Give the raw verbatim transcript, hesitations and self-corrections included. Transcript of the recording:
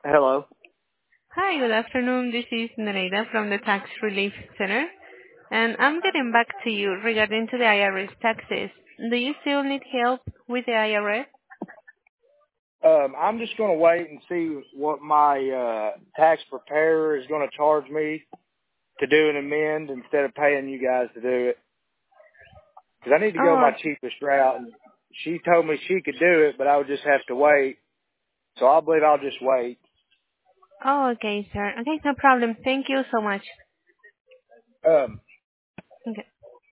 Hello. Hi, good afternoon. This is Nereida from the Tax Relief Center, and I'm getting back to you regarding to the I R S taxes. Do you still need help with the I R S? Um, I'm just going to wait and see what my uh, tax preparer is going to charge me to do an amend instead of paying you guys to do it. Because I need to go Oh, my cheapest route. And she told me she could do it, but I would just have to wait. So I believe I'll just wait. oh, okay, sir. Okay, no problem. Thank you so much. Um, Okay.